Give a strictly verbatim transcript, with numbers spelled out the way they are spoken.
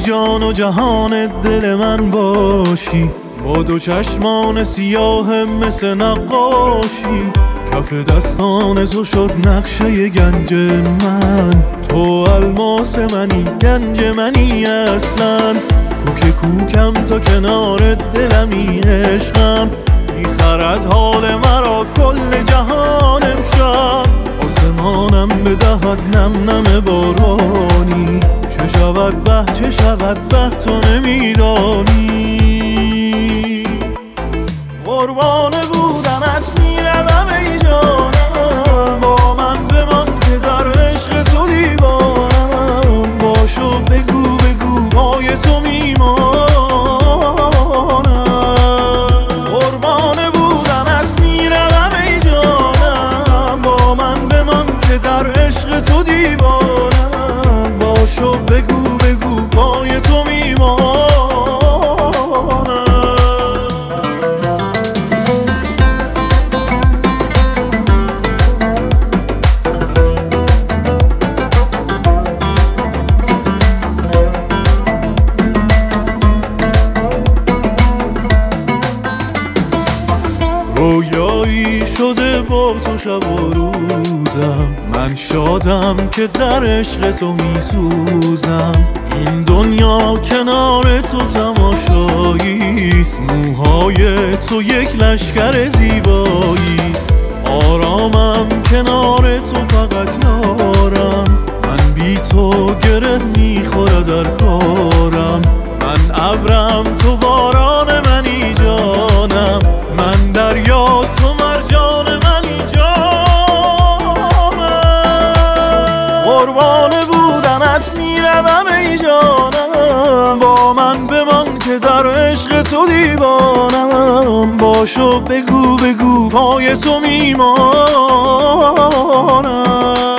جان و جهان دل من باشی، با دو چشمان سیاه مثل نقاشی. کف دستان تو شد نقشه گنج من، تو الماس منی گنج منی اصلا. کوک کوکم تا کنار دلمی عشقم، میخرد حال مرا کل جهان امشب. آسمانم بدهد نم نم بارانی، چه شود به چه شود به تو نمیدانی. قربان بودنت میروم ای جانم، با من بمان که در عشق تو دیوانم. باشو بگو بگو پای تو میمانم. قربان بودنت میروم ای جانم، با من بمان که در عشق تو دیوانم. باشو بگو بگو پای تو میمانم. رویایی شده با تو شب و روزم، من شادم که در عشق تو میسوزم. این دنیا کنار تو تماشاییست، موهای تو یک لشکر زیباییست. آرامم کنار تو فقط یارم، من بی تو گره میخوره در کارم. من ابرم تو باران منی جانم، من دریا تو مرجان منی جانم. قربان بودنت میروم ای جانم، با من بمان که در عشق تو دیوانم. باشو بگو بگو پای تو میمانم.